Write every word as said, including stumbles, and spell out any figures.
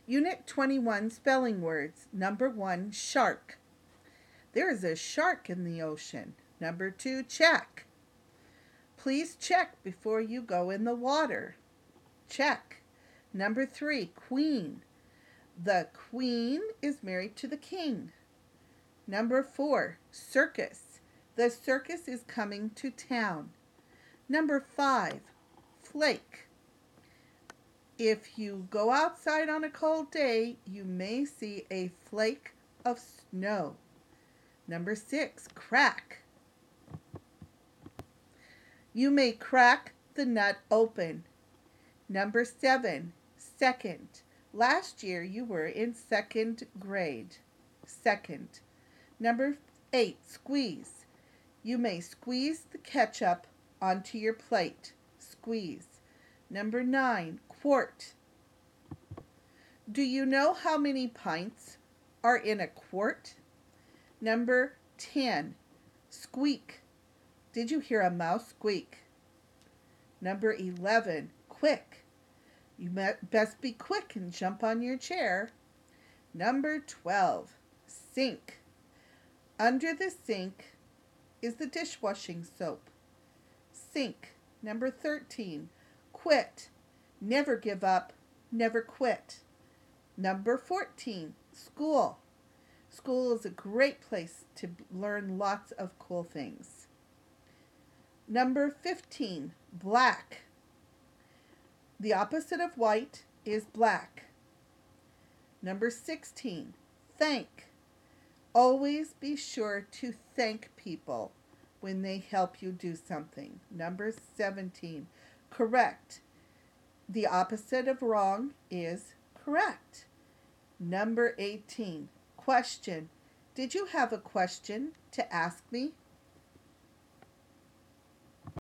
Unit twenty-one, spelling words. Number one, shark. There is a shark in the ocean. Number two, check. Please check before you go in the water. Check. Number three, queen. The queen is married to the king. Number four, circus. The circus is coming to town. Number five, flake. If you go outside on a cold day, you may see a flake of snow. Number six, crack. You may crack the nut open. Number seven, second. Last year you were in second grade. Second. Number eight, squeeze. You may squeeze the ketchup onto your plate. Squeeze. Number nine, quart. Do you know how many pints are in a quart? Number ten, squeak. Did you hear a mouse squeak? Number eleven, quick. You best be quick and jump on your chair. Number twelve, sink. Under the sink is the dishwashing soap. Sink. Number thirteen, quit. Never give up, never quit. Number fourteen, school. School is a great place to learn lots of cool things. Number fifteen, black. The opposite of white is black. Number sixteen, thank. Always be sure to thank people when they help you do something. Number seventeen, correct. The opposite of wrong is correct. Number eighteen, question. Did you have a question to ask me?